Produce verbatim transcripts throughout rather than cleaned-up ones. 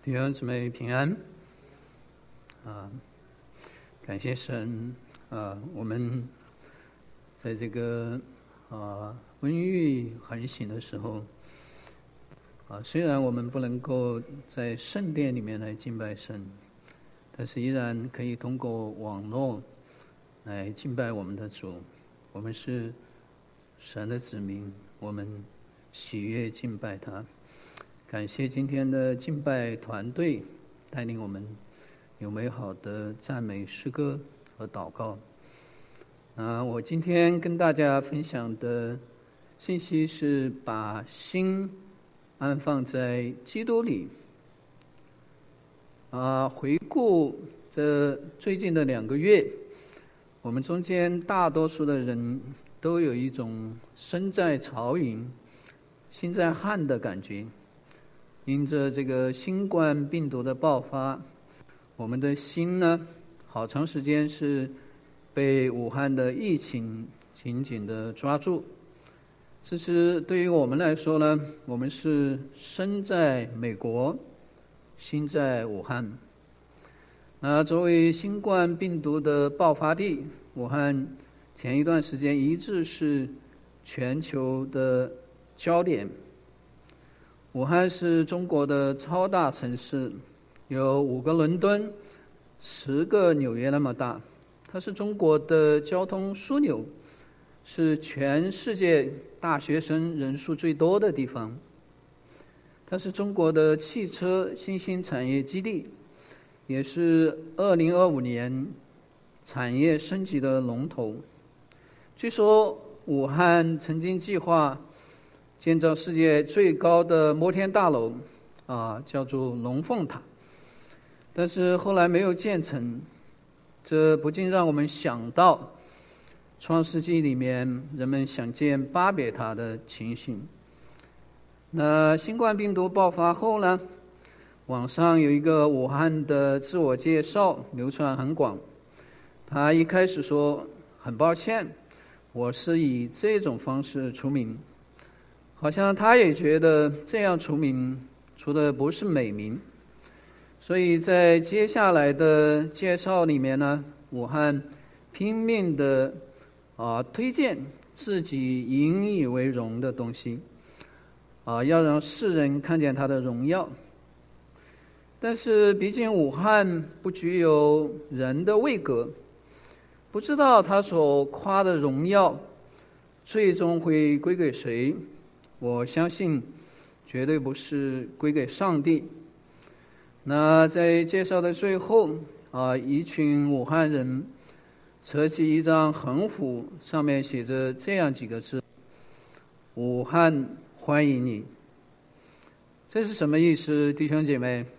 弟兄姊妹平安啊！感谢神啊！我们在这个啊瘟疫横行的时候啊，虽然我们不能够在圣殿里面来敬拜神，但是依然可以通过网络来敬拜我们的主。我们是神的子民，我们喜悦敬拜他。感谢今天的敬拜团队带领我们有美好的赞美诗歌和祷告。啊，我今天跟大家分享的信息是把心安放在基督里。啊，回顾这最近的两个月，我们中间大多数的人都有一种身在曹营心在汉的感觉。因着这个新冠病毒的爆发，我们的心呢，好长时间是被武汉的疫情紧紧的抓住。其实对于我们来说呢，我们是身在美国，心在武汉。那作为新冠病毒的爆发地，武汉前一段时间一直是全球的焦点。武汉是中国的超大城市，有五个伦敦，十个纽约那么大。它是中国的交通枢纽，是全世界大学生人数最多的地方。它是中国的汽车新兴产业基地，也是二零二五年产业升级的龙头。据说武汉曾经计划建造世界最高的摩天大楼，啊，叫做龙凤塔，但是后来没有建成。这不禁让我们想到创世纪里面人们想建巴别塔的情形。那新冠病毒爆发后呢，网上有一个武汉的自我介绍流传很广。他一开始说，很抱歉，我是以这种方式出名。好像他也觉得这样出名出的不是美名，所以在接下来的介绍里面呢，武汉拼命的啊推荐自己引以为荣的东西，啊要让世人看见他的荣耀。但是毕竟武汉不具有人的位格，不知道他所夸的荣耀最终会归给谁。我相信绝对不是归给上帝。那在介绍的最后啊，一群武汉人扯起一张横幅，上面写着这样几个字：武汉欢迎你。这是什么意思，弟兄姐妹？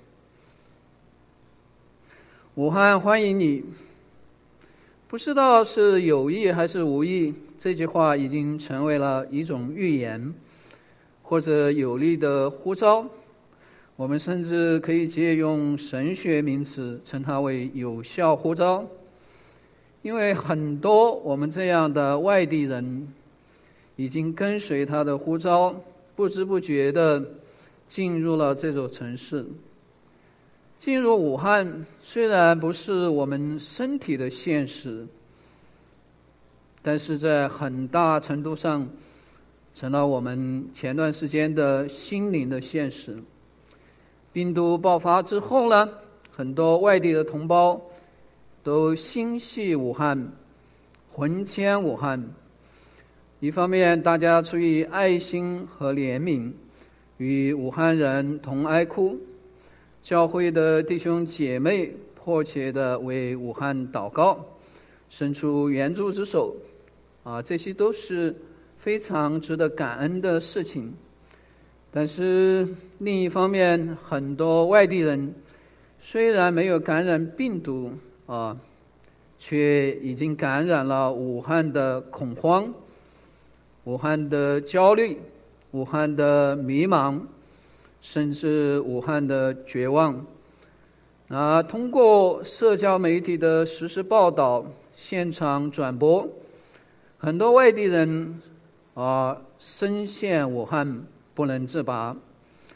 武汉欢迎你，不知道是有意还是无意，这句话已经成为了一种预言或者有力的呼召。我们甚至可以借用神学名词称它为有效呼召，因为很多我们这样的外地人已经跟随他的呼召，不知不觉地进入了这座城市。进入武汉虽然不是我们身体的现实，但是在很大程度上成了我们前段时间的心灵的现实。病毒爆发之后呢，很多外地的同胞都心系武汉，魂牵武汉。一方面大家出于爱心和怜悯，与武汉人同哀哭，教会的弟兄姐妹迫切地为武汉祷告，伸出援助之手，啊，这些都是非常值得感恩的事情。但是另一方面，很多外地人虽然没有感染病毒啊，却已经感染了武汉的恐慌、武汉的焦虑、武汉的迷茫，甚至武汉的绝望。啊，通过社交媒体的实时报道、现场转播，很多外地人啊深陷武汉不能自拔。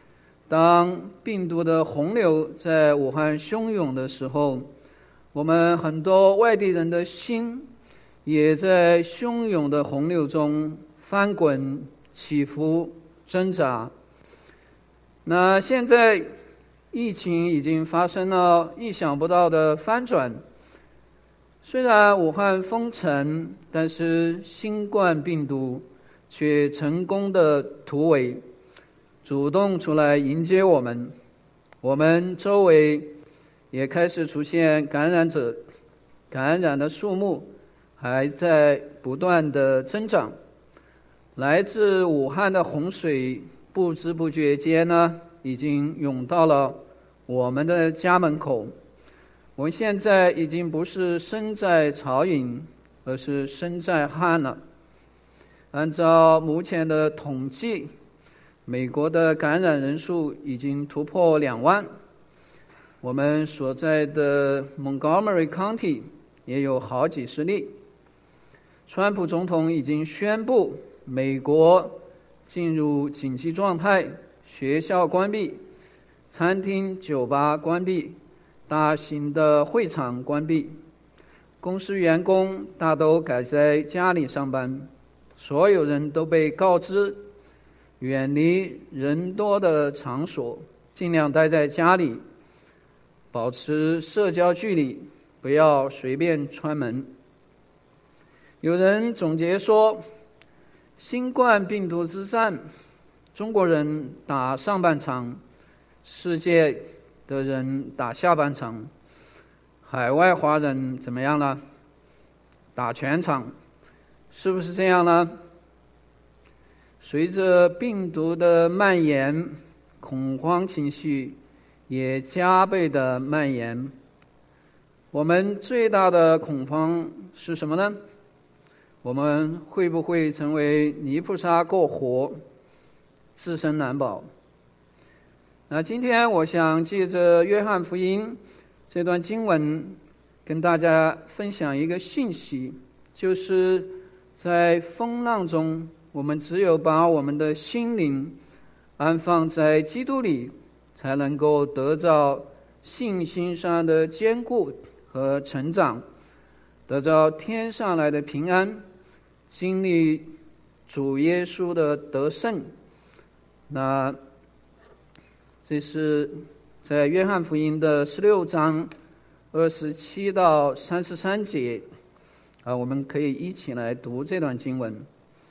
当病毒的洪流在武汉汹涌的时候，我们很多外地人的心也在汹涌的洪流中翻滚、起伏、挣扎。那现在疫情已经发生了意想不到的翻转，虽然武汉封城，但是新冠病毒却成功的突围，主动出来迎接我们。我们周围也开始出现感染者，感染的数目还在不断的增长。来自武汉的洪水不知不觉间呢，已经涌到了我们的家门口。我们现在已经不是身在曹营，而是身在汉了。按照目前的统计，美国的感染人数已经突破两万。我们所在的 Montgomery County 也有好几十例。川普总统已经宣布美国进入紧急状态，学校关闭，餐厅、酒吧关闭，大型的会场关闭，公司员工大都改在家里上班，所有人都被告知远离人多的场所，尽量待在家里，保持社交距离，不要随便串门。有人总结说，新冠病毒之战，中国人打上半场，世界的人打下半场，海外华人怎么样呢？打全场，是不是这样呢？随着病毒的蔓延，恐慌情绪也加倍的蔓延。我们最大的恐慌是什么呢？我们会不会成为泥菩萨过河，自身难保？那今天我想借着约翰福音这段经文，跟大家分享一个信息，就是在风浪中，我们只有把我们的心灵安放在基督里，才能够得到信心上的坚固和成长，得到天上来的平安，经历主耶稣的得胜。那这是在约翰福音的十六章二十七到三十三节啊，我们可以一起来读这段经文。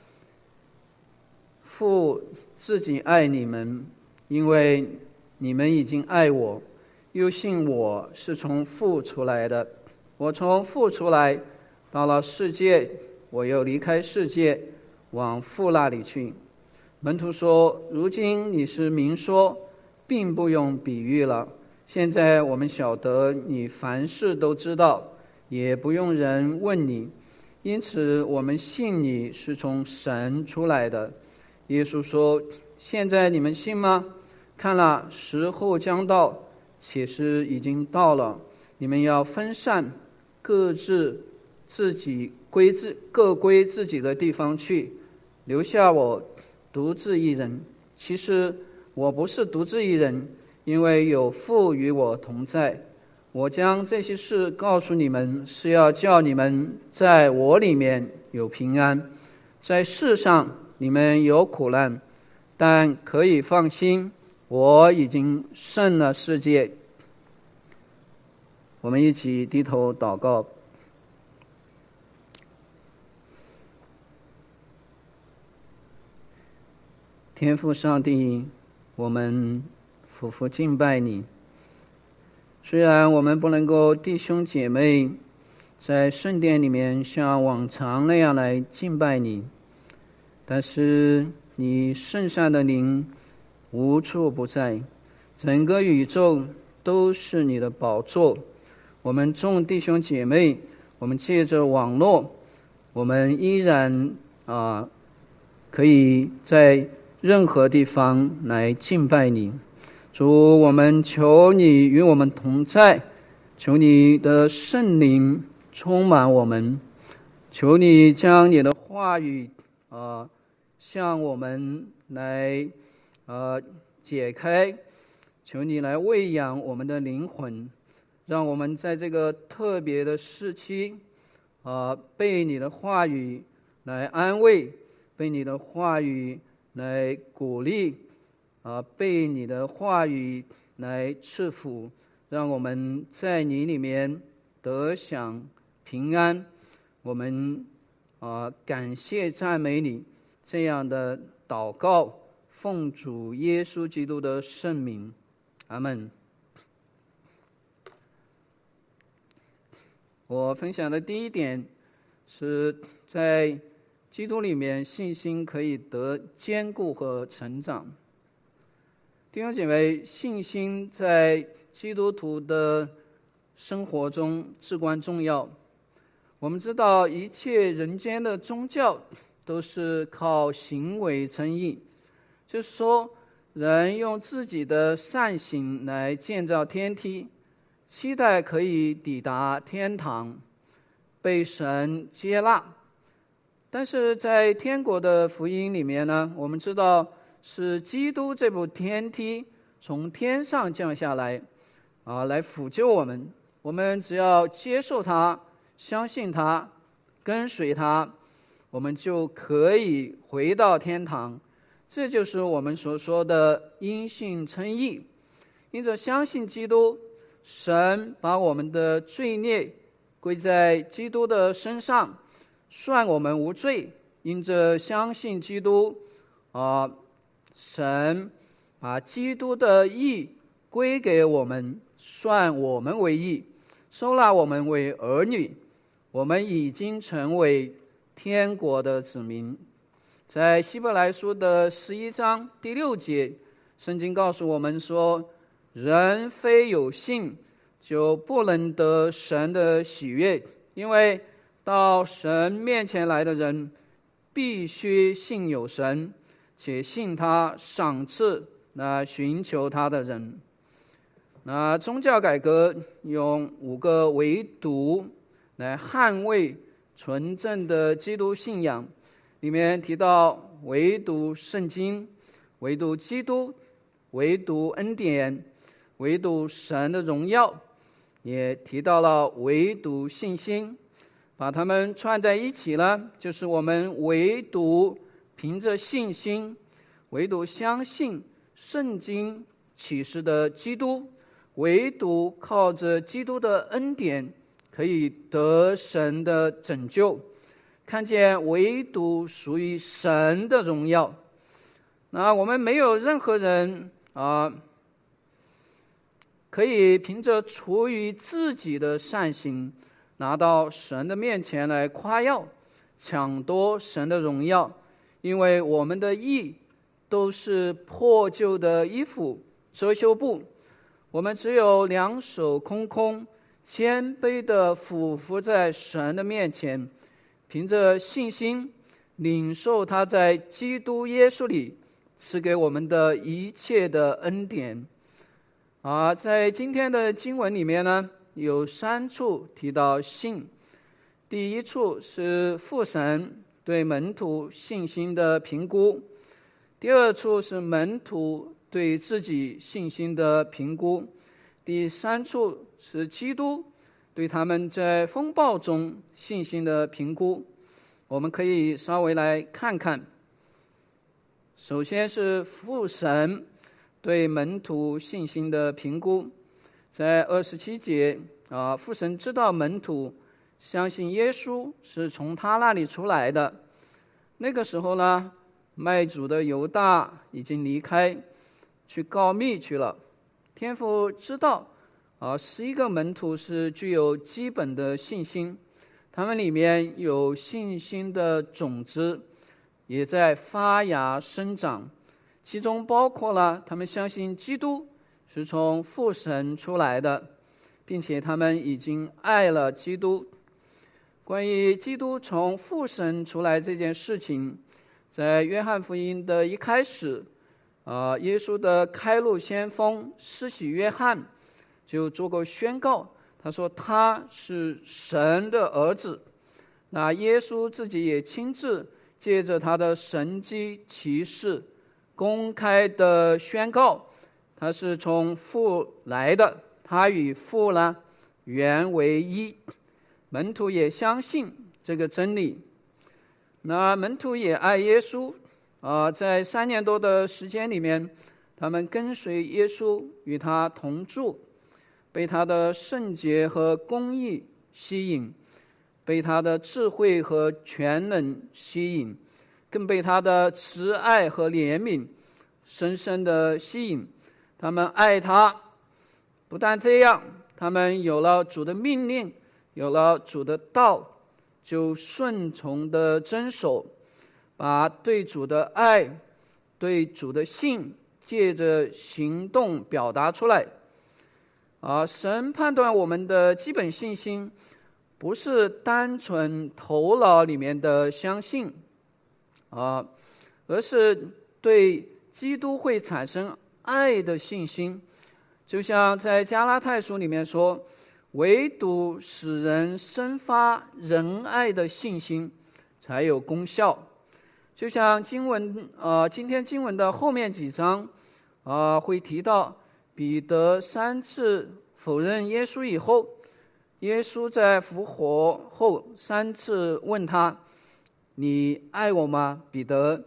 父自己爱你们，因为你们已经爱我，又信我是从父出来的。我从父出来，到了世界，我又离开世界，往父那里去。门徒说，如今你是明说，并不用比喻了。现在我们晓得你凡事都知道，也不用人问你，因此我们信你是从神出来的。耶稣说，现在你们信吗？看了，时候将到，且是已经到了，你们要分散，各自自己归自各归自己的地方去，留下我独自一人。其实我不是独自一人，因为有父与我同在。我将这些事告诉你们，是要叫你们在我里面有平安。在世上你们有苦难，但可以放心，我已经胜了世界。我们一起低头祷告。天父上帝，我们俯伏敬拜你。虽然我们不能够弟兄姐妹在圣殿里面像往常那样来敬拜你，但是你圣善的灵无处不在，整个宇宙都是你的宝座。我们众弟兄姐妹，我们借着网络，我们依然啊可以在任何地方来敬拜你。主，我们求你与我们同在，求你的圣灵充满我们，求你将你的话语啊、呃、向我们来呃解开，求你来喂养我们的灵魂，让我们在这个特别的时期啊，被你的话语来安慰，被你的话语来鼓励啊，被你的话语来赐福，让我们在你里面得享平安。我们啊，感谢赞美你，这样的祷告，奉主耶稣基督的圣名，阿们。我分享的第一点是在基督里面信心可以得坚固和成长。弟兄姐妹，信心在基督徒的生活中至关重要。我们知道一切人间的宗教都是靠行为称义，就是说人用自己的善行来建造天梯，期待可以抵达天堂，被神接纳。但是在天国的福音里面呢，我们知道是基督这部天梯从天上降下来啊，来辅救我们。我们只要接受他，相信他，跟随他，我们就可以回到天堂。这就是我们所说的因信称义。因着相信基督，神把我们的罪孽归在基督的身上，算我们无罪。因着相信基督啊，神把基督的义归给我们，算我们为义，收纳我们为儿女。我们已经成为天国的子民。在希伯来书的十一章第六节，圣经告诉我们说，人非有信就不能得神的喜悦，因为到神面前来的人必须信有神，且信他赏赐那寻求他的人。那宗教改革用五个唯独来捍卫纯正的基督信仰，里面提到唯独圣经，唯独基督，唯独恩典，唯独神的荣耀，也提到了唯独信心。把它们串在一起呢，就是我们唯独凭着信心，唯独相信圣经启示的基督，唯独靠着基督的恩典可以得神的拯救，看见唯独属于神的荣耀。那我们没有任何人啊，可以凭着出于自己的善行拿到神的面前来夸耀，抢夺神的荣耀，因为我们的义都是破旧的衣服、遮羞布，我们只有两手空空，谦卑地俯伏在神的面前，凭着信心领受他在基督耶稣里赐给我们的一切的恩典。啊，在今天的经文里面呢，有三处提到信。第一处是父神对门徒信心的评估，第二处是门徒对自己信心的评估，第三处是基督对他们在风暴中信心的评估。我们可以稍微来看看。首先是父神对门徒信心的评估，在二十七节啊，父神知道门徒相信耶稣是从他那里出来的。那个时候呢，卖主的犹大已经离开去告密去了。天父知道啊，十一个门徒是具有基本的信心，他们里面有信心的种子也在发芽生长，其中包括了他们相信基督是从父神出来的，并且他们已经爱了基督。关于基督从父神出来这件事情，在约翰福音的一开始啊，耶稣的开路先锋施洗约翰就做过宣告，他说他是神的儿子。那耶稣自己也亲自借着他的神迹奇事公开的宣告他是从父来的，他与父呢原为一。门徒也相信这个真理，那门徒也爱耶稣啊、呃，在三年多的时间里面，他们跟随耶稣，与他同住，被他的圣洁和公义吸引，被他的智慧和全能吸引，更被他的慈爱和怜悯深深的吸引。他们爱他，不但这样，他们有了主的命令，有了主的道，就顺从的遵守，把对主的爱、对主的信借着行动表达出来。啊，神判断我们的基本信心不是单纯头脑里面的相信啊，而是对基督会产生爱的信心。就像在加拉太书里面说，唯独使人生发仁爱的信心才有功效。就像经文呃，今天经文的后面几章啊、呃，会提到彼得三次否认耶稣以后，耶稣在复活后三次问他：你爱我吗，彼得？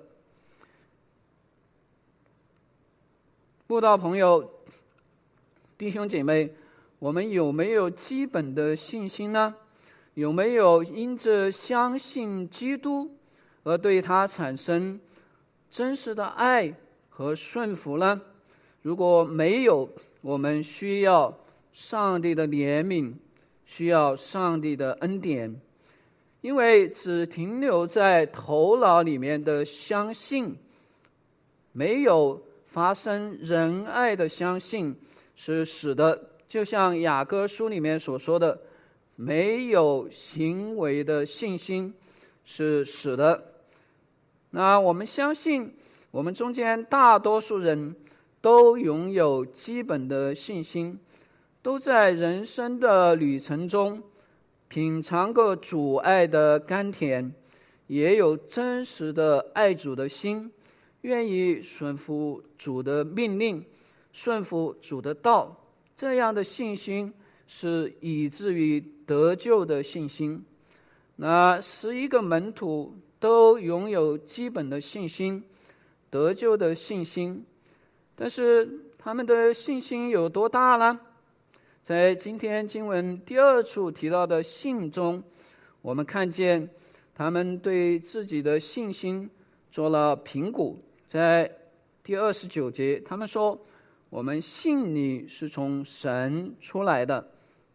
慕道朋友、弟兄姐妹，我们有没有基本的信心呢？有没有因着相信基督而对他产生真实的爱和顺服呢？如果没有，我们需要上帝的怜悯，需要上帝的恩典。因为只停留在头脑里面的相信，没有发生仁爱的相信，是死的。就像雅歌书里面所说的，没有行为的信心是死的。那我们相信，我们中间大多数人都拥有基本的信心，都在人生的旅程中品尝过主爱的甘甜，也有真实的爱主的心，愿意顺服主的命令，顺服主的道。这样的信心是以至于得救的信心。那十一个门徒都拥有基本的信心，得救的信心，但是他们的信心有多大呢？在今天经文第二处提到的信中，我们看见他们对自己的信心做了评估。在第二十九节，他们说：我们信你是从神出来的。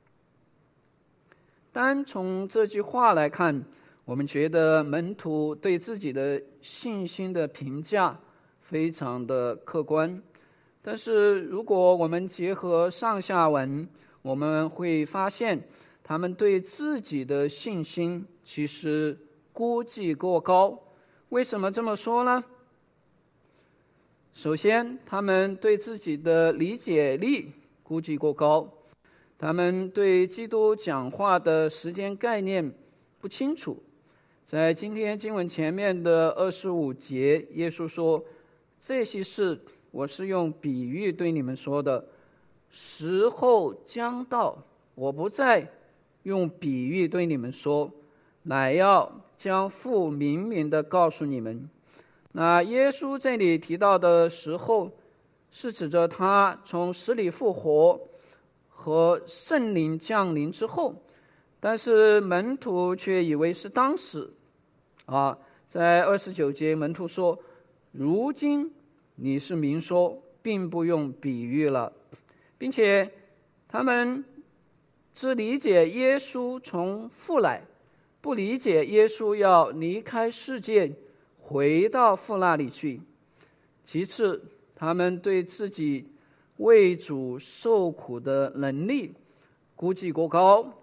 单从这句话来看，我们觉得门徒对自己的信心的评价非常的客观。但是如果我们结合上下文，我们会发现他们对自己的信心其实估计过高。为什么这么说呢？首先，他们对自己的理解力估计过高，他们对基督讲话的时间概念不清楚。在今天经文前面的二十五节，耶稣说：这些事我是用比喻对你们说的，时候将到，我不再用比喻对你们说，乃要将父明明的告诉你们。那耶稣这里提到的时候，是指着他从死里复活和圣灵降临之后，但是门徒却以为是当时啊。在二十九节，门徒说：如今你是明说，并不用比喻了，并且他们只理解耶稣从父来，不理解耶稣要离开世界回到父那里去。其次，他们对自己为主受苦的能力估计过高。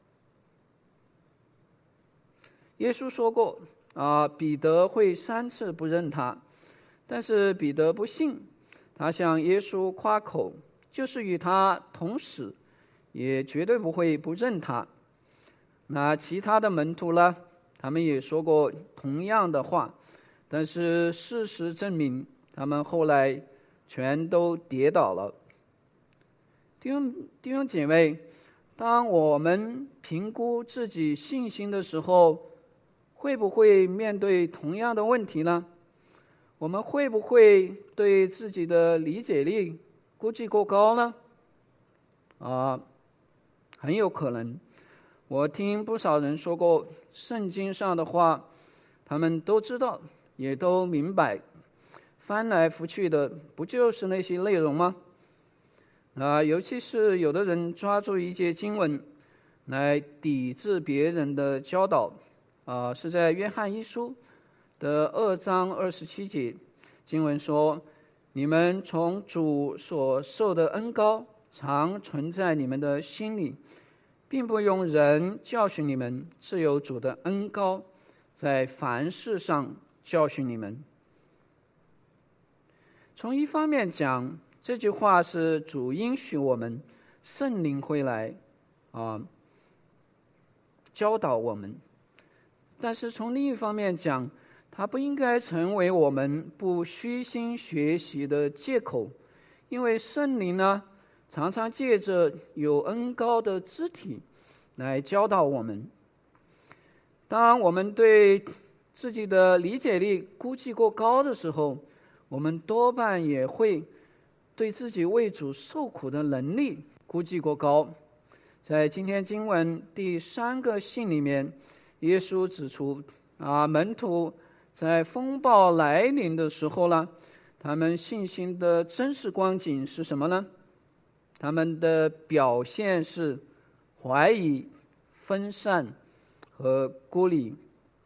耶稣说过啊，彼得会三次不认他，但是彼得不信，他向耶稣夸口，就是与他同死，也绝对不会不认他。那其他的门徒呢？他们也说过同样的话，但是事实证明， 他们后来全都跌倒了。弟兄弟兄姐妹，当我们评估自己信心的时候，会不会面对同样的问题呢？我们会不会对自己的理解力估计过高呢？啊，很有可能。我听不少人说过圣经上的话，他们都知道，也都明白，翻来覆去的不就是那些内容吗？啊，尤其是有的人抓住一节经文来抵制别人的教导，啊，是在约翰一书的二章二十七节，经文说：“你们从主所受的恩膏常存在你们的心里，并不用人教训你们，是有主的恩膏在凡事上教训你们。”从一方面讲，这句话是主应许我们圣灵会来啊教导我们，但是从另一方面讲，它不应该成为我们不虚心学习的借口，因为圣灵呢常常借着有恩膏的肢体来教导我们。当我们对自己的理解力估计过高的时候，我们多半也会对自己为主受苦的能力估计过高。在今天经文第三个信里面，耶稣指出啊，门徒在风暴来临的时候呢，他们信心的真实光景是什么呢？他们的表现是怀疑、分散和孤立。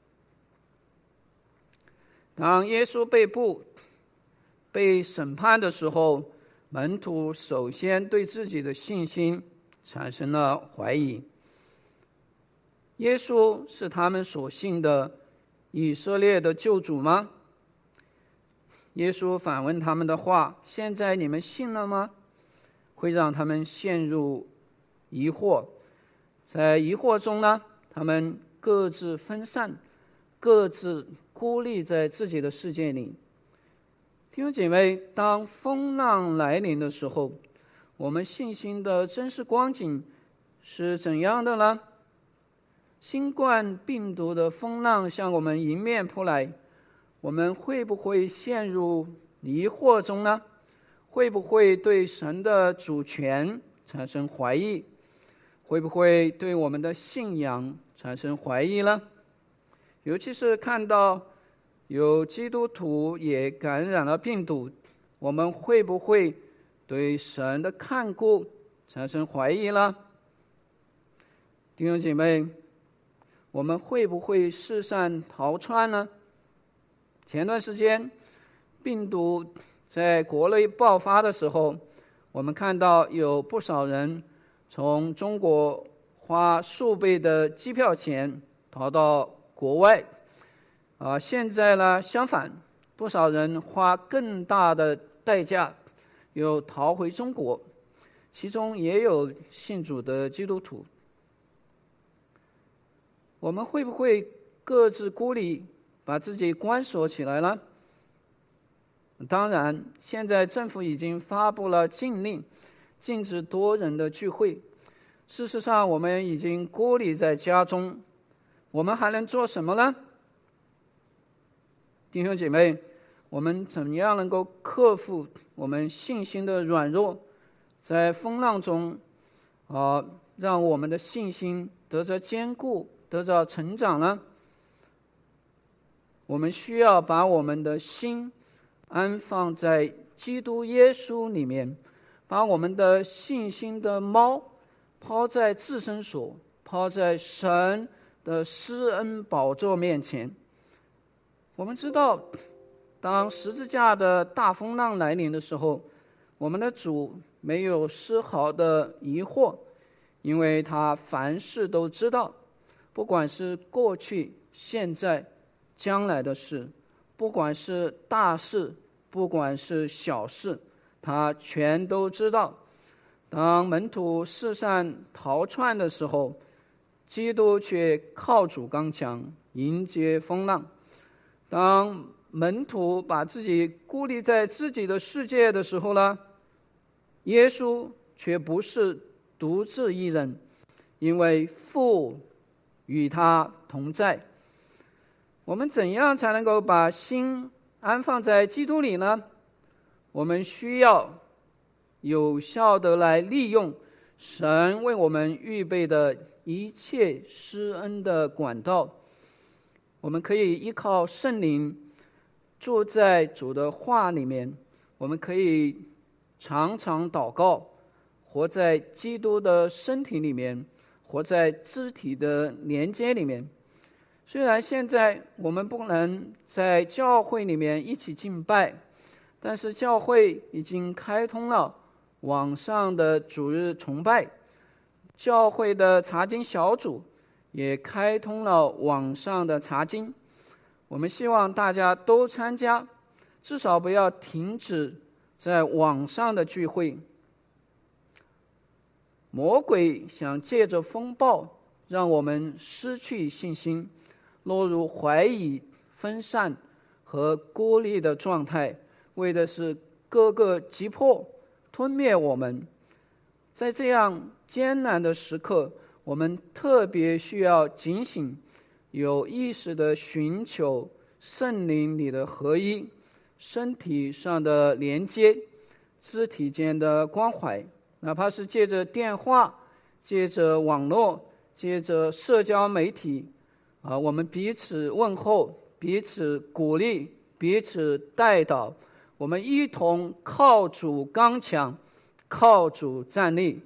当耶稣被捕、被审判的时候，门徒首先对自己的信心产生了怀疑。耶稣是他们所信的以色列的救主吗？耶稣反问他们的话：“现在你们信了吗？”会让他们陷入疑惑。在疑惑中呢，他们各自分散，各自孤立在自己的世界里。弟兄姐妹，当风浪来临的时候，我们信心的真实光景是怎样的呢？新冠病毒的风浪向我们迎面扑来，我们会不会陷入疑惑中呢？会不会对神的主权产生怀疑？会不会对我们的信仰产生怀疑呢？尤其是看到有基督徒也感染了病毒，我们会不会对神的看顾产生怀疑呢？弟兄姐妹，我们会不会四散逃窜呢？前段时间病毒在国内爆发的时候，我们看到有不少人从中国花数倍的机票钱逃到国外。啊，现在呢，相反，不少人花更大的代价又逃回中国，其中也有信主的基督徒。我们会不会各自孤立，把自己关锁起来呢？当然，现在政府已经发布了禁令，禁止多人的聚会。事实上，我们已经孤立在家中，我们还能做什么呢？弟兄姐妹，我们怎样能够克服我们信心的软弱，在风浪中啊，让我们的信心得着坚固，得着成长呢？我们需要把我们的心安放在基督耶稣里面，把我们的信心的锚抛在至圣所，抛在神的施恩宝座面前。我们知道，当十字架的大风浪来临的时候，我们的主没有丝毫的疑惑，因为他凡事都知道，不管是过去、现在、将来的事，不管是大事，不管是小事，他全都知道。当门徒四散逃窜的时候，基督却靠主刚强，迎接风浪。当门徒把自己孤立在自己的世界的时候呢，耶稣却不是独自一人，因为父与他同在。我们怎样才能够把心安放在基督里呢？我们需要有效的来利用神为我们预备的一切施恩的管道。我们可以依靠圣灵，住在主的话里面，我们可以常常祷告，活在基督的身体里面，活在肢体的连接里面。虽然现在我们不能在教会里面一起敬拜，但是教会已经开通了网上的主日崇拜，教会的查经小组也开通了网上的查经。我们希望大家都参加，至少不要停止在网上的聚会。魔鬼想借着风暴让我们失去信心，落入怀疑、分散和孤立的状态，为的是各个击破、吞灭我们。在这样艰难的时刻，我们特别需要警醒，有意识地寻求圣灵里的合一，身体上的连接，肢体间的关怀，哪怕是借着电话，借着网络，借着社交媒体啊，我们彼此问候，彼此鼓励，彼此带导，我们一同靠主刚强，靠主站立。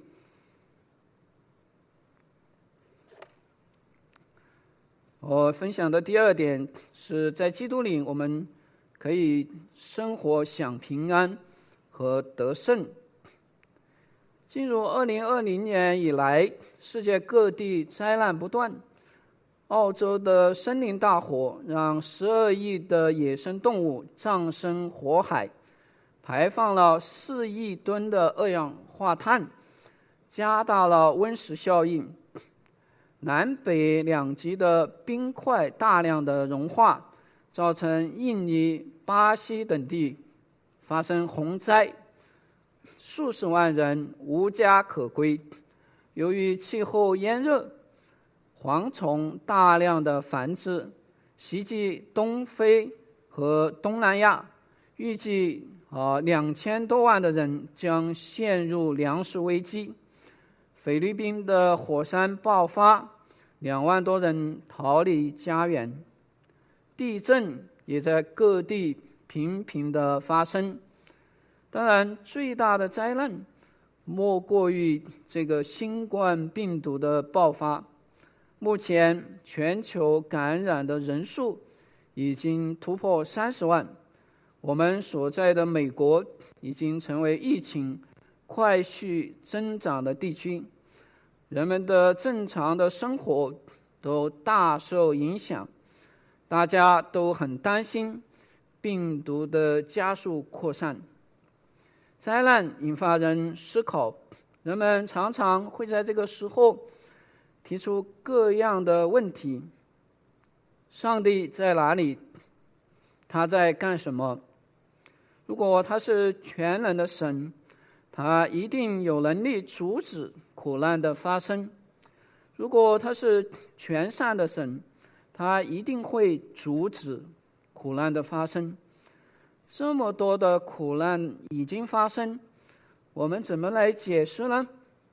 我分享的第二点是在基督里，我们可以生活享平安和得胜。进入二零二零年以来，世界各地灾难不断。澳洲的森林大火让十二亿的野生动物葬身火海，排放了四亿吨的二氧化碳，加大了温室效应。南北两极的冰块大量的融化，造成印尼、巴西等地发生洪灾，数十万人无家可归。由于气候炎热，蝗虫大量的繁殖，袭击东非和东南亚，预计啊两千多万的人将陷入粮食危机。菲律宾的火山爆发，两万多人逃离家园。地震也在各地频频的发生。当然，最大的灾难莫过于这个新冠病毒的爆发。目前全球感染的人数已经突破三十万。我们所在的美国已经成为疫情快速增长的地区，人们的正常的生活都大受影响，大家都很担心病毒的加速扩散。灾难引发人思考，人们常常会在这个时候提出各样的问题：上帝在哪里？他在干什么？如果他是全能的神，他一定有能力阻止苦难的发生。如果他是全善的神，他一定会阻止苦难的发生。这么多的苦难已经发生，我们怎么来解释呢？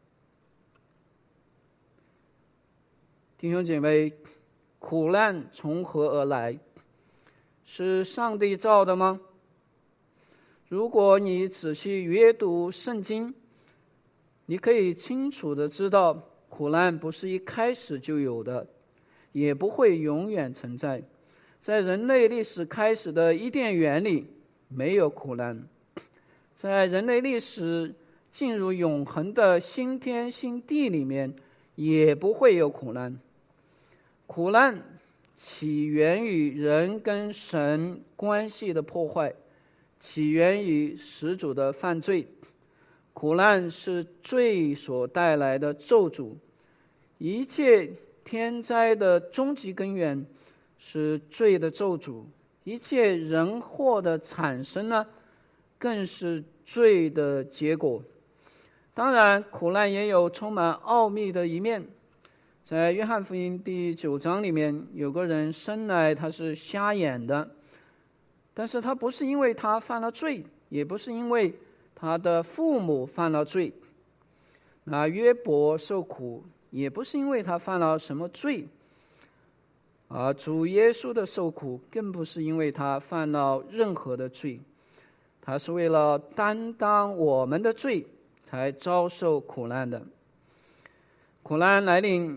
弟兄姐妹，苦难从何而来？是上帝造的吗？如果你仔细阅读圣经，你可以清楚地知道，苦难不是一开始就有的，也不会永远存在。在人类历史开始的伊甸园里没有苦难，在人类历史进入永恒的新天新地里面也不会有苦难。苦难起源于人跟神关系的破坏，起源于始祖的犯罪。苦难是罪所带来的咒诅，一切天灾的终极根源是罪的咒诅， 一切人祸的产生呢，更是罪的结果。当然，苦难也有充满奥秘的一面。在约翰福音第九章里面，有个人生来他是瞎眼的，但是他不是因为他犯了罪，也不是因为他的父母犯了罪。那约伯受苦，也不是因为他犯了什么罪，而主耶稣的受苦更不是因为他犯了任何的罪，他是为了担当我们的罪才遭受苦难的。苦难来临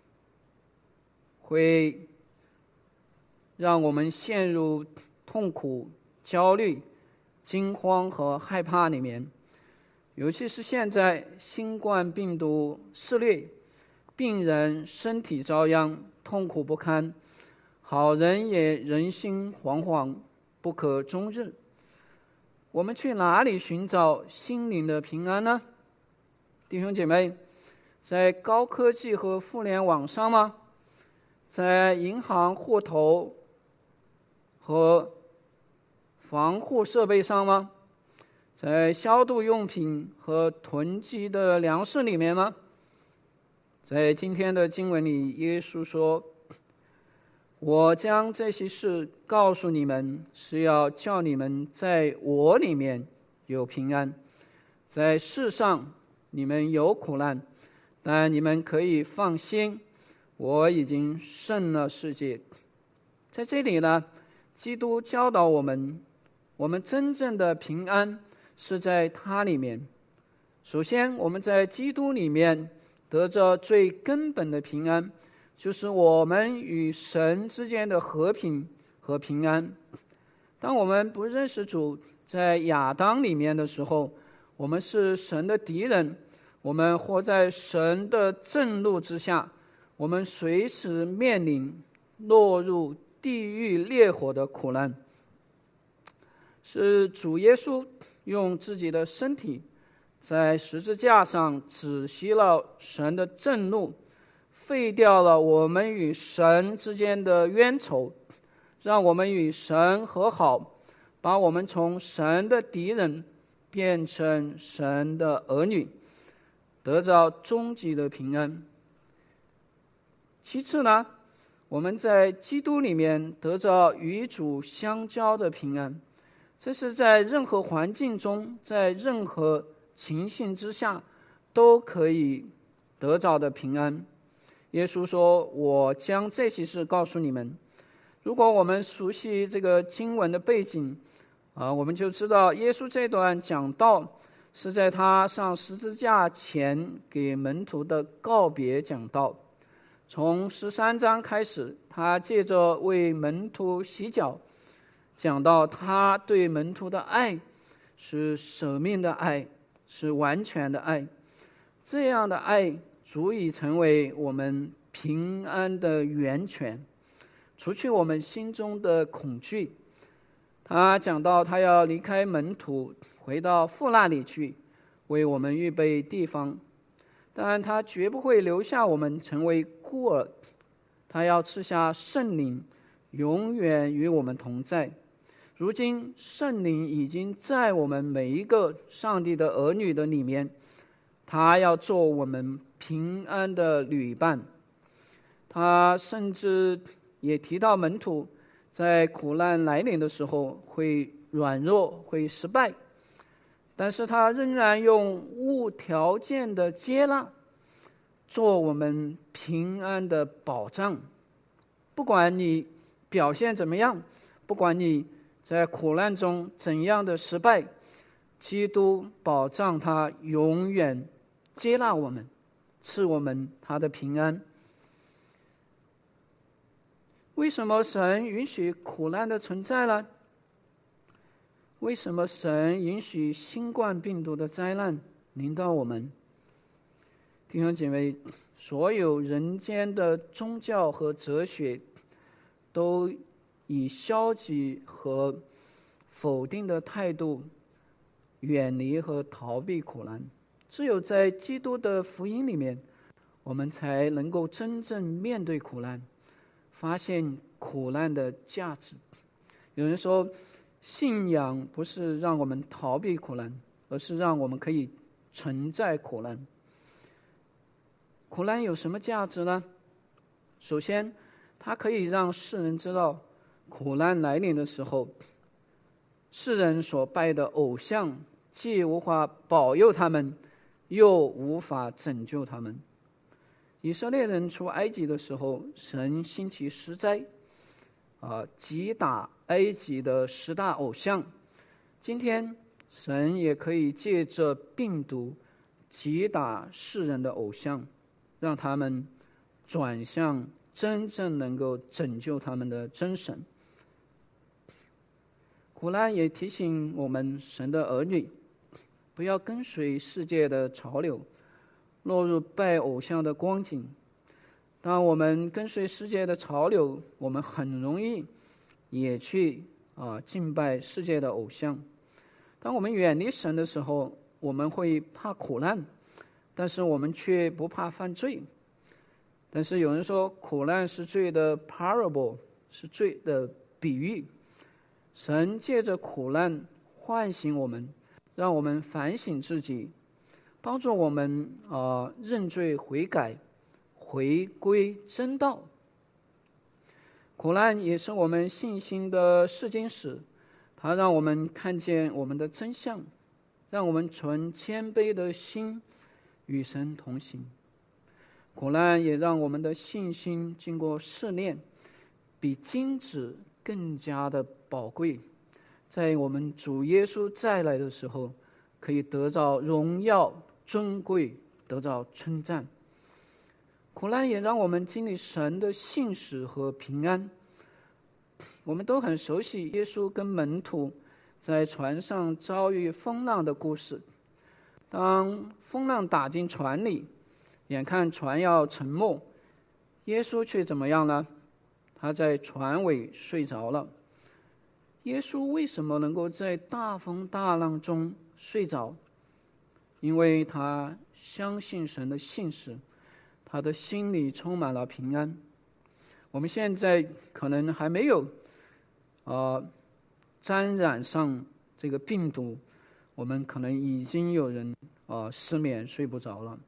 会让我们陷入痛苦、焦虑、惊慌和害怕里面，尤其是现在新冠病毒肆虐，病人身体遭殃，痛苦不堪，好人也人心惶惶，不可终日。我们去哪里寻找心灵的平安呢？弟兄姐妹，在高科技和互联网上吗？在银行户头和防护设备上吗？在消毒用品和囤积的粮食里面吗？在今天的经文里，耶稣说，我将这些事告诉你们，是要叫你们在我里面有平安。在世上你们有苦难，但你们可以放心，我已经胜了世界。在这里呢，基督教导我们，我们真正的平安是在他里面。首先，我们在基督里面得着最根本的平安，就是我们与神之间的和平和平安。当我们不认识主，在亚当里面的时候，我们是神的敌人，我们活在神的震怒之下，我们随时面临落入地狱烈火的苦难。是主耶稣用自己的身体在十字架上止息了神的震怒，废掉了我们与神之间的冤仇，让我们与神和好，把我们从神的敌人变成神的儿女，得到终极的平安。其次呢，我们在基督里面得到与主相交的平安，这是在任何环境中，在任何情形之下都可以得着的平安。耶稣说，我将这些事告诉你们。如果我们熟悉这个经文的背景啊，我们就知道耶稣这段讲道是在他上十字架前给门徒的告别讲道。从十三章开始，他借着为门徒洗脚，讲到他对门徒的爱是舍命的爱，是完全的爱。这样的爱足以成为我们平安的源泉，除去我们心中的恐惧。他讲到他要离开门徒，回到父那里去，为我们预备地方。但他绝不会留下我们成为孤儿，他要赐下圣灵，永远与我们同在。如今圣灵已经在我们每一个上帝的儿女的里面，他要做我们平安的旅伴。他甚至也提到门徒在苦难来临的时候会软弱，会失败，但是他仍然用无条件的接纳做我们平安的保障。不管你表现怎么样，不管你在苦难中怎样的失败，基督保障他永远接纳我们，赐我们他的平安。为什么神允许苦难的存在呢？为什么神允许新冠病毒的灾难临到我们？弟兄姐妹，所有人间的宗教和哲学都以消极和否定的态度远离和逃避苦难。只有在基督的福音里面，我们才能够真正面对苦难，发现苦难的价值。 有人说，信仰不是让我们逃避苦难，而是让我们可以承载苦难。苦难有什么价值呢？首先，它可以让世人知道，苦难来临的时候，世人所拜的偶像既无法保佑他们，又无法拯救他们。以色列人出埃及的时候，神兴起十灾，啊，击打埃及的十大偶像。今天，神也可以借着病毒击打世人的偶像，让他们转向真正能够拯救他们的真神。苦难也提醒我们，神的儿女不要跟随世界的潮流，落入拜偶像的光景。当我们跟随世界的潮流，我们很容易也去啊敬拜世界的偶像。当我们远离神的时候，我们会怕苦难，但是我们却不怕犯罪。但是有人说，苦难是罪的 parable， 是罪的比喻。神借着苦难唤醒我们，让我们反省自己，帮助我们啊、呃、认罪悔改，回归真道。苦难也是我们信心的试金石，它让我们看见我们的真相，让我们存谦卑的心与神同行。苦难也让我们的信心经过试炼，比金子更加的宝贵，在我们主耶稣再来的时候，可以得到荣耀尊贵，得到称赞。苦难也让我们经历神的信实和平安。我们都很熟悉耶稣跟门徒在船上遭遇风浪的故事。当风浪打进船里，眼看船要沉没，耶稣却怎么样呢？他在船尾睡着了。耶稣为什么能够在大风大浪中睡着？因为他相信神的信实，他的心里充满了平安。我们现在可能还没有啊、呃、沾染上这个病毒，我们可能已经有人啊、呃、失眠睡不着了。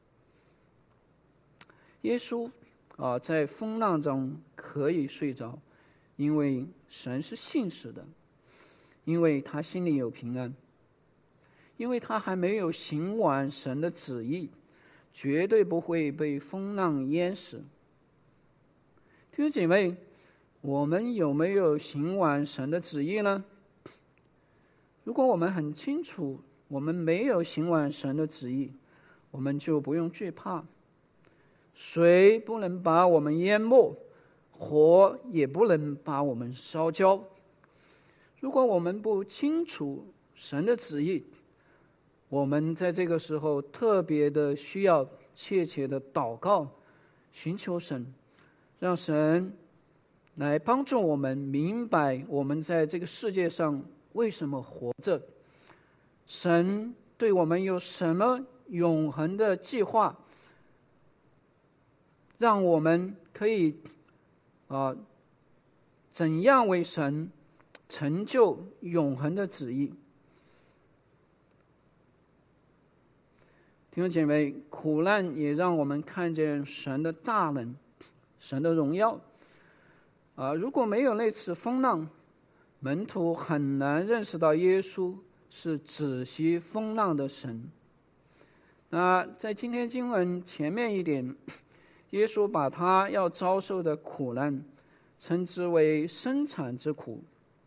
耶稣啊、呃、在风浪中可以睡着，因为神是信实的，因为他心里有平安，因为他还没有行完神的旨意，绝对不会被风浪淹死。弟兄姐妹，我们有没有行完神的旨意呢？如果我们很清楚我们没有行完神的旨意，我们就不用惧怕。水不能把我们淹没，火也不能把我们烧焦。如果我们不清楚神的旨意，我们在这个时候特别的需要切切的祷告，寻求神，让神来帮助我们明白我们在这个世界上为什么活着，神对我们有什么永恒的计划，让我们可以啊、呃，怎样为神成就永恒的旨意。弟兄姐妹，苦难也让我们看见神的大能，神的荣耀。啊、呃，如果没有那次风浪，门徒很难认识到耶稣是止息风浪的神。那在今天经文前面一点，耶稣把他要遭受的苦难称之为生产之苦。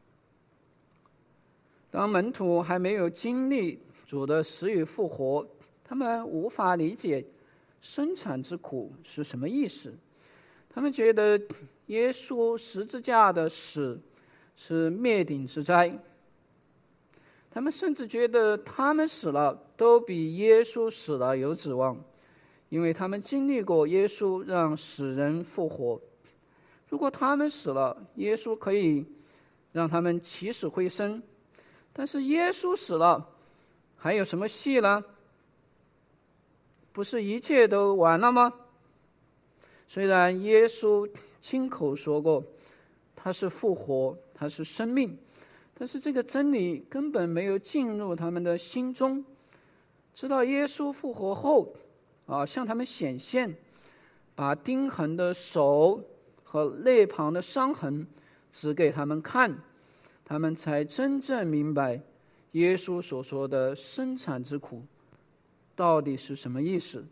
当门徒还没有经历主的死与复活，他们无法理解生产之苦是什么意思。他们觉得耶稣十字架的死是灭顶之灾，他们甚至觉得他们死了都比耶稣死了有指望，因为他们经历过耶稣让死人复活。如果他们死了，耶稣可以让他们起死回生，但是耶稣死了，还有什么戏呢？不是一切都完了吗？虽然耶稣亲口说过他是复活它是生命，但是这个真理根本没有进入他们的心中。直到耶稣复活后啊，向他们显现，把钉痕的手和肋旁的伤痕指给他们看，他们才真正明白耶稣所说的生产之苦到底是什么意思。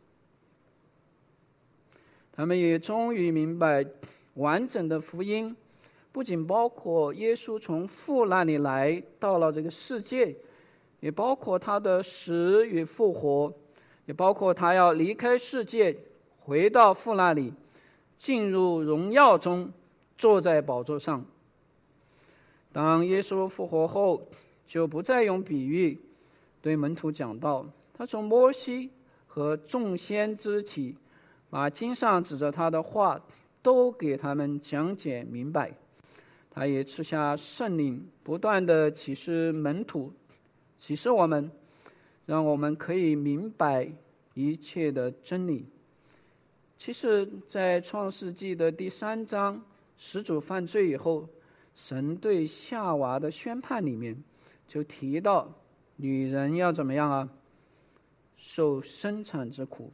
他们也终于明白，完整的福音不仅包括耶稣从父那里来到了这个世界，也包括他的死与复活，也包括他要离开世界回到父那里，进入荣耀中，坐在宝座上。当耶稣复活后，就不再用比喻对门徒讲道，他从摩西和众先知起，把经上指着他的话都给他们讲解明白。他也赐下圣灵，不断地启示门徒，启示我们，让我们可以明白一切的真理。其实在创世纪的第三章，始祖犯罪以后，神对夏娃的宣判里面就提到，女人要怎么样啊？受生产之苦。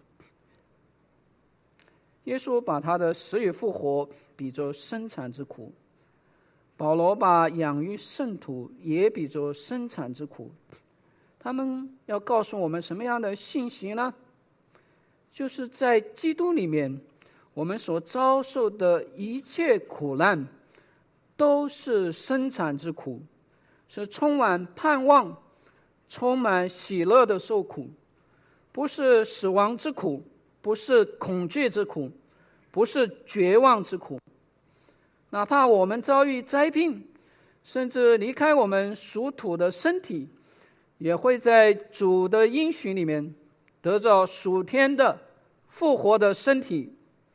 耶稣把他的死与复活比作生产之苦，保罗把养育圣徒也比作生产之苦。他们要告诉我们什么样的信息呢？就是在基督里面，我们所遭受的一切苦难都是生产之苦，是充满盼望、充满喜乐的受苦，不是死亡之苦，不是恐惧之苦，不是绝望之苦。哪怕我们遭遇灾病，甚至离开我们属土的身体，也会在主的应许里面得到属天的复活的身体。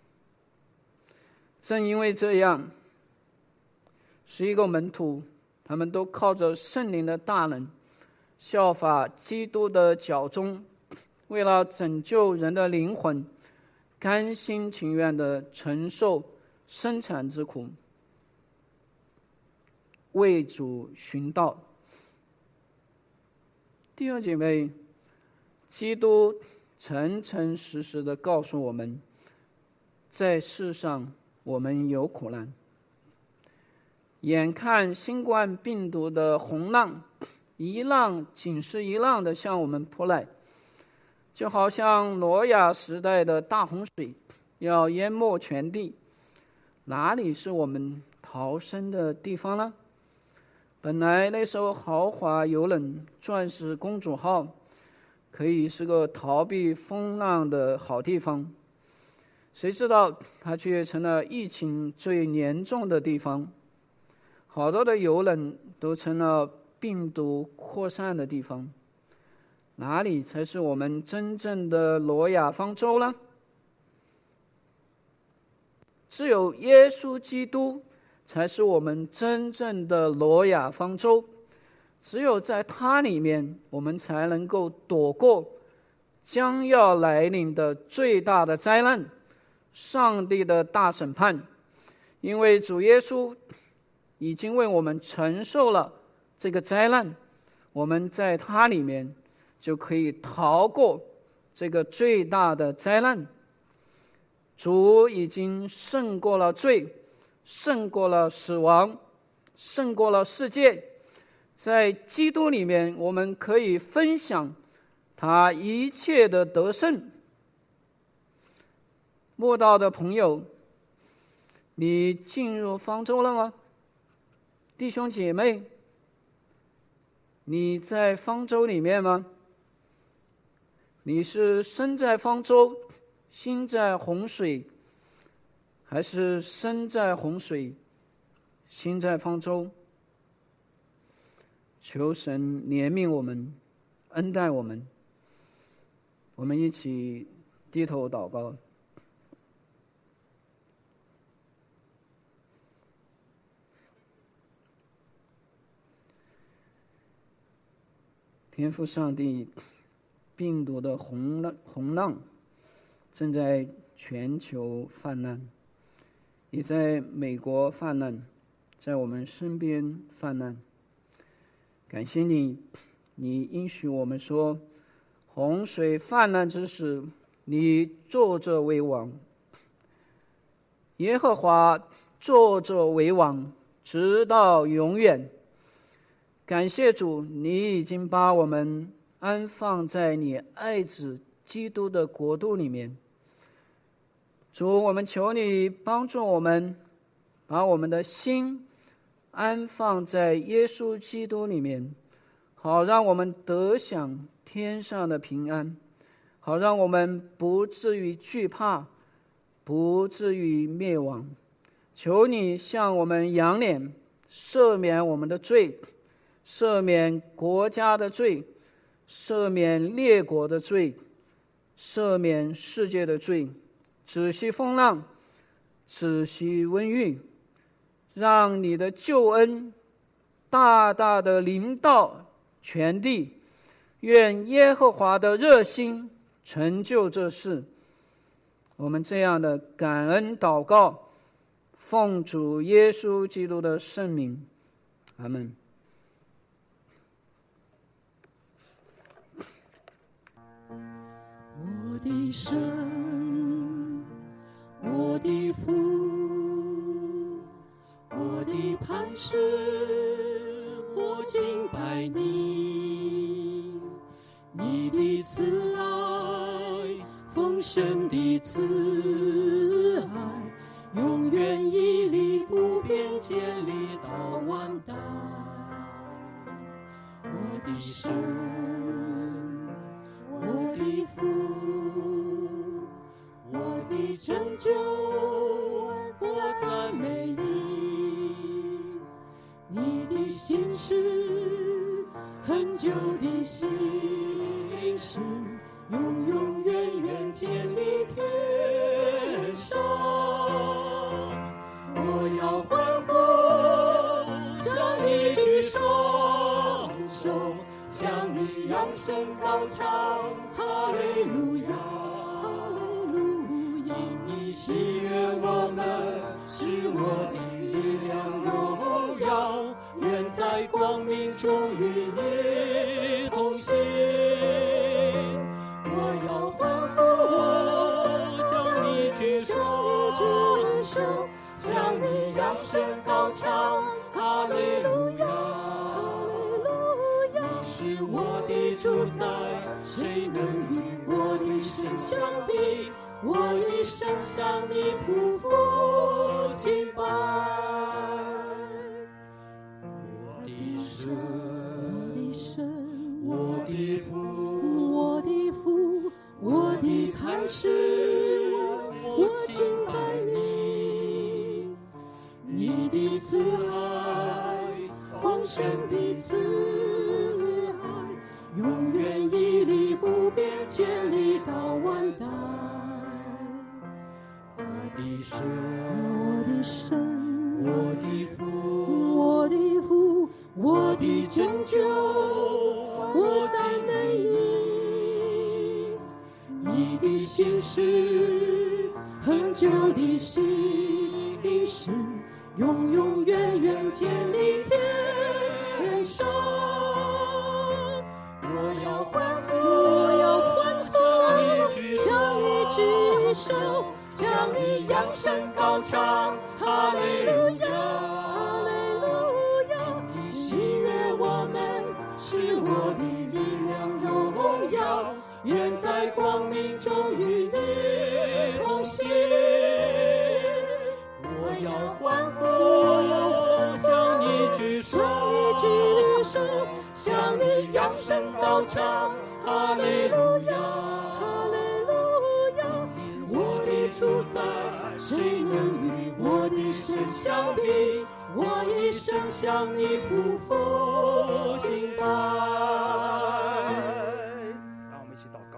正因为这样，十一个门徒他们都靠着圣灵的大能，效法基督的脚踪，为了拯救人的灵魂，甘心情愿地承受生产之苦，为主寻道。弟兄姐妹，基督诚诚实实地告诉我们，在世上我们有苦难。眼看新冠病毒的洪浪一浪紧是一浪的向我们扑来，就好像挪亚时代的大洪水要淹没全地，哪里是我们逃生的地方呢？本来那艘豪华游轮钻石公主号可以是个逃避风浪的好地方，谁知道它却成了疫情最严重的地方。好多的游轮都成了病毒扩散的地方，哪里才是我们真正的挪亚方舟呢？只有耶稣基督才是我们真正的挪亚方舟，只有在他里面，我们才能够躲过将要来临的最大的灾难，上帝的大审判。因为主耶稣已经为我们承受了这个灾难，我们在他里面就可以逃过这个最大的灾难。主已经胜过了罪，胜过了死亡，胜过了世界。在基督里面，我们可以分享他一切的得胜。慕道的朋友，你进入方舟了吗？弟兄姐妹，你在方舟里面吗？你是身在方舟，心在洪水，还是身在洪水，心在方舟？求神怜悯我们，恩待我们。我们一起低头祷告。天父上帝，病毒的洪浪洪浪正在全球泛滥，也在美国泛滥， 在我们身边泛滥。感谢你，你应许我们说，洪水泛滥之时，你坐着为王。耶和华坐着为王，直到永远。感谢主，你已经把我们安放在你爱子基督的国度里面。主，我们求你帮助我们，把我们的心安放在耶稣基督里面，好让我们得享天上的平安，好让我们不至于惧怕，不至于灭亡。求你向我们扬脸，赦免我们的罪，赦免国家的罪，赦免列国的罪，赦免世界的罪，止息风浪，止息瘟疫，让你的救恩大大的临到全地。愿耶和华的热心成就这事。我们这样的感恩祷告，奉主耶稣基督的圣名，阿们。 我的神，我的父，我的磐石，我敬拜你。你的慈爱，丰盛的慈爱，永远屹立不变，建立到万代。我的神，我的父，我的拯救，我赞美你。你的心事，很久的心事，永永远远建立天上。我要欢呼，向你举双手，向你扬声高唱，哈利路亚，哈利路亚。因你喜悦我们，是我的力量荣耀，愿在光明中与你同行。我要欢呼，向你举手，向你扬声高唱，哈利路亚，哈利路亚。你是我的主宰，谁能与我的神相比？我一生向你匍匐敬拜。我的神，我的神，我的父，我的父，我的磐石，我敬拜你。你的慈爱，丰盛的慈爱，永远屹立不变，建立到万代。我的神，我的神，我的父，我的父，我的拯救，我赞美你。你的心事，很久的心事，永永远远建立天上。我要欢呼，我要欢呼，向你举手，向你扬声高唱，哈利路亚，哈利路亚。你喜悦我们，是我的力量荣耀，愿在光明中与你同行。我要欢呼，向你举手，向你举手，向你扬声高唱，哈利路亚，哈利路亚。我的主宰，谁能与我的神相比？我一生向你匍匐敬拜。 让我们一起祷告。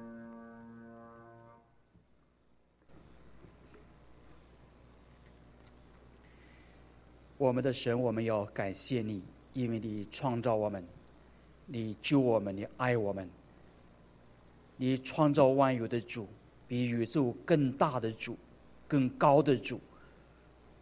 我们的神，我们要感谢你，因为你创造我们，你救我们，你爱我们，你创造万有的主，比宇宙更大的主，更高的主。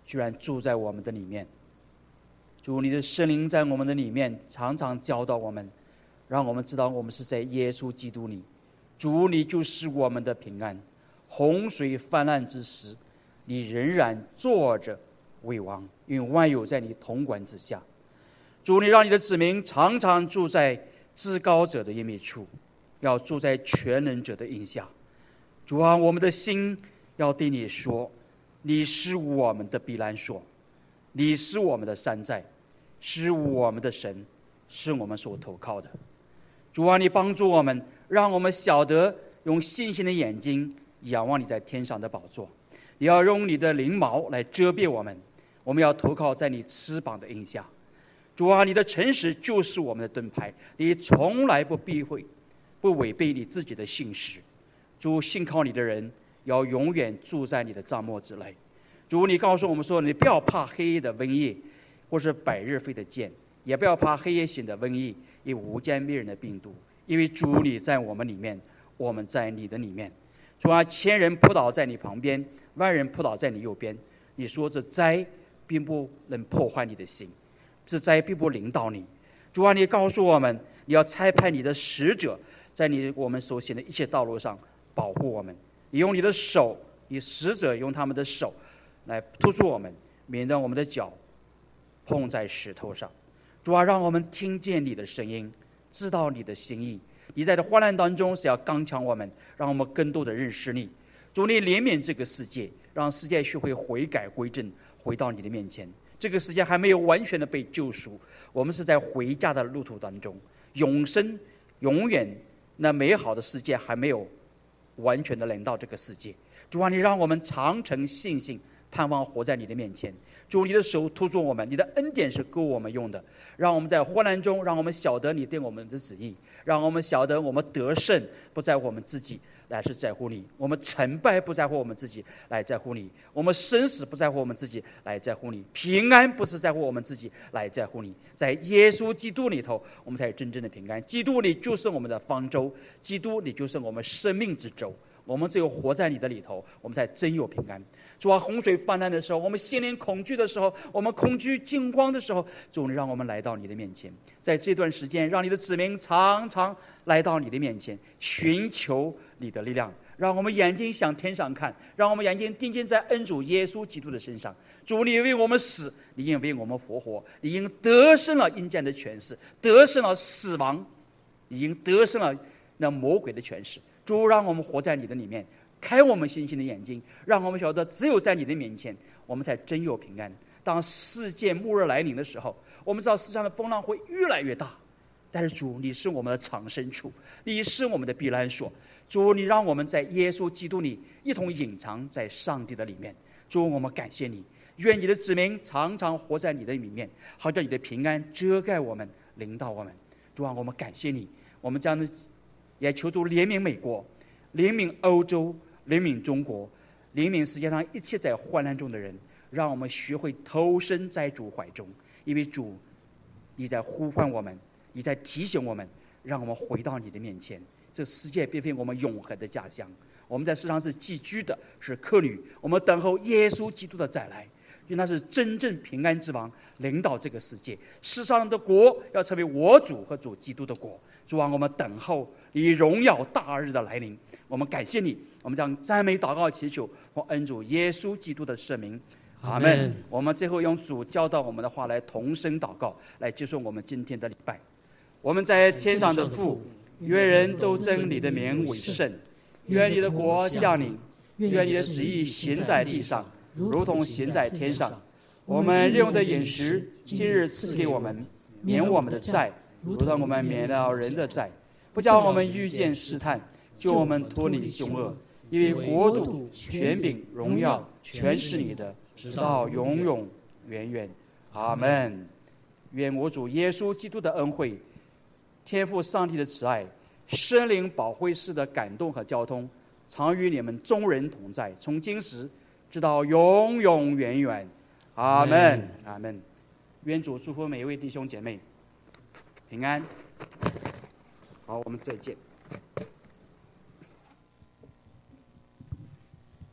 居然住在我们的里面。主，你的圣灵在我们的里面常常教导我们，让我们知道我们是在耶稣基督里。主，你就是我们的平安。洪水泛滥之时，你仍然坐着为王，因为万有在你统管之下。主，你让你的子民常常住在至高者的隐秘处，要住在全能者的荫下。主啊，我们的心要对你说，你是我们的避难所，你是我们的山寨，是我们的神，是我们所投靠的。主啊，你帮助我们，让我们晓得用信心的眼睛仰望你在天上的宝座。你要用你的翎毛来遮蔽我们，我们要投靠在你翅膀的荫下。主啊，你的诚实就是我们的盾牌，你从来不避讳不违背你自己的信实。主，信靠你的人要永远住在你的帐幕之内。主，你告诉我们说，你不要怕黑夜的瘟疫，或是百日飞的箭，也不要怕黑夜行的瘟疫，也无间灭人的病毒，因为主你在我们里面，我们在你的里面。主啊，千人扑倒在你旁边，万人扑倒在你右边，你说这灾并不能破坏你的心，这灾并不领导你。主啊，你告诉我们，你要差派你的使者，在你我们所行的一切道路上保护我们。你用你的手，你使者用他们的手来突出我们，免得我们的脚碰在石头上。主啊，让我们听见你的声音，知道你的心意。你在这患难当中是要刚强我们，让我们更多的认识你。主，你怜悯这个世界，让世界学会悔改归正，回到你的面前。这个世界还没有完全的被救赎，我们是在回家的路途当中，永生永远那美好的世界还没有完全的临到这个世界。主啊，你让我们常存信心，盼望活在你的面前。主，你的手突出我们，你的恩典是够我们用的。让我们在患难中，让我们晓得你对我们的旨意，让我们晓得我们得胜不在乎我们自己，乃是在乎你；我们成败不在乎我们自己，来在乎你；我们生死不在乎我们自己，来在乎你；平安不是在乎我们自己，来在乎你。在耶稣基督里头，我们才有真正的平安。基督你就是我们的方舟，基督你就是我们生命之舟。我们只有活在你的里头，我们才真有平安。主啊，洪水泛滥的时候，我们心灵恐惧的时候，我们恐惧惊慌的时候，主，你让我们来到你的面前。在这段时间，让你的子民常常来到你的面前，寻求你的力量，让我们眼睛向天上看，让我们眼睛定睛在恩主耶稣基督的身上。主，你为我们死，你因为我们复活，你因得胜了阴间的权势，得胜了死亡，你因得胜了那魔鬼的权势。主，让我们活在你的里面，开我们信心的眼睛，让我们晓得只有在你的面前，我们才真有平安。当世界末日来临的时候，我们知道世上的风浪会越来越大，但是主，你是我们的藏身处，你是我们的避难所。主，你让我们在耶稣基督里一同隐藏在上帝的里面。主，我们感谢你，愿你的子民常常活在你的里面，好叫你的平安遮盖我们，领导我们。主啊，我们感谢你，我们将也求主怜悯美国，怜悯欧洲，怜悯中国，怜悯世界上一切在患难中的人，让我们学会投身在主怀中。因为主，你在呼唤我们，你在提醒我们，让我们回到你的面前。这世界并非我们永恒的家乡，我们在世上是寄居的，是客旅。我们等候耶稣基督的再来，因为他是真正平安之王，领导这个世界。世上的国要成为我主和主基督的国。主啊，我们等候你荣耀大日的来临。我们感谢你，我们将赞美祷告祈求奉恩主耶稣基督的圣名，阿们。我们最后用主教导我们的话来同声祷告，来结束我们今天的礼拜。我们在天上的父，愿人都称你的名为圣，愿你的国降临，愿你的旨意行在地上，如同行在天上。我们日用的饮食今日赐给我们，免我们的债，如同我们免了人的债，不叫我们遇见试探，救我们脱离凶恶。因为国度、权柄、荣耀全是你的，直到永永远远。阿们。愿我主耶稣基督的恩惠，天父上帝的慈爱，圣灵保惠师的感动和交通，常与你们众人同在，从今时直到永永远远。阿们。阿们。愿主祝福每一位弟兄姐妹平安。好，我们再见。